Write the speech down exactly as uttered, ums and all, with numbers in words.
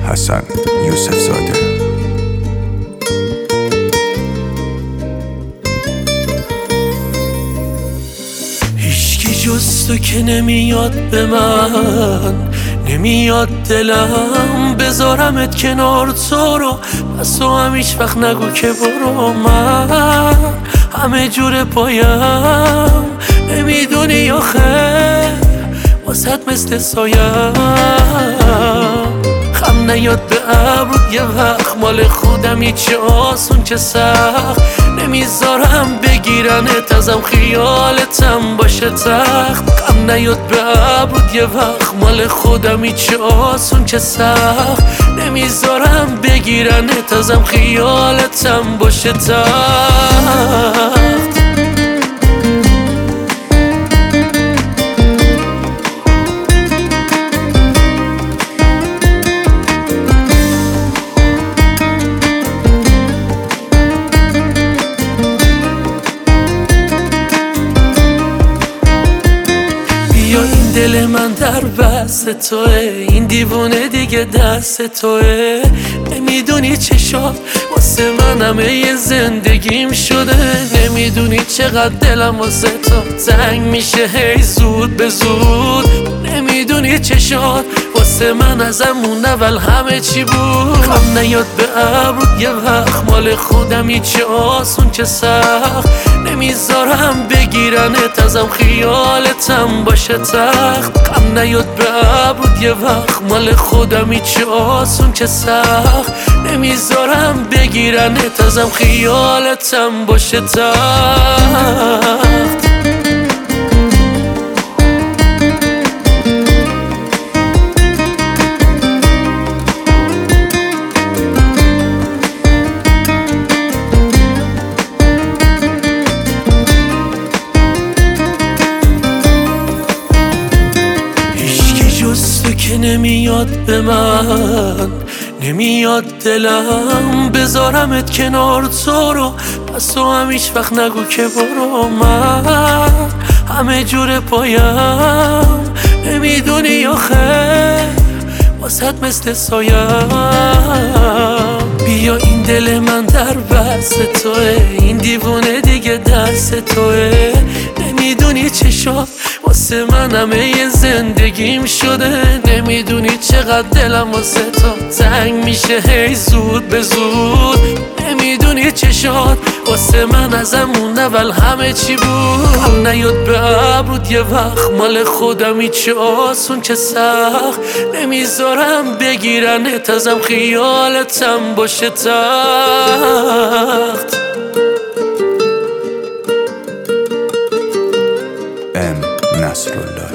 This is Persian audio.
حسن یوسف زاده. هیچکی جز تو که نمیاد به من، نمیاد دلم بذارمت کنار تو رو، پس تو هم هیچ وقت نگو که برو. من همه جور پایم، نمیدونی آخه واسط مثل سایم. خم نیاد به ابرود یه وقت، مال خودمی چه آسون چه سخت. نمیذارم بگیرنت ازم، خیالتم باشه تخت. خم نیاد به ابرود یه وقت، مال خودمی چه آسون چه سخت. نمیذارم بگیرنت ازم، خیالتم باشه تخت. این دل من در بست توه، این دیوونه دیگه دست توه. نمیدونی چه شد واسه من همه یه زندگیم شده. نمیدونی چقدر دلم واسه تو تنگ میشه هی زود به زود. نمیدونی چه شد واسه من ازم اون اول همه چی بود. خم نیاد به ابرود یه وقت، مال خودمی چه آسون چه سخت. نمیذارم بگیرنت ازم، خیالتم باشه تخت. غم نیاد به ابرود یه وقت، مال خودمی چه آسون چه سخت. نمیذارم بگیرنت ازم، خیالتم باشه تخت. که نمیاد به من، نمیاد دلم بذارمت کنار تو رو، پس تو هم هیچ وقت نگو که برو. من همه جور پایم، نمیدونی آخه واسط مثل سایم. بیا این دل من در بست توه، این دیوونه دیگه دست توه. نمیدونی چه شد واسه من همه یه زندگیم شده. نمیدونی چقدر دلم واسه تو تنگ میشه هی زود به زود. نمیدونی چه شد واسه من ازم اون اول همه چی بود. خم نیاد به ابرود یه وقت، مال خودمی چه آسون چه سخت. نمیذارم بگیرنت ازم، خیالتم باشه تخت. ام نصرالله.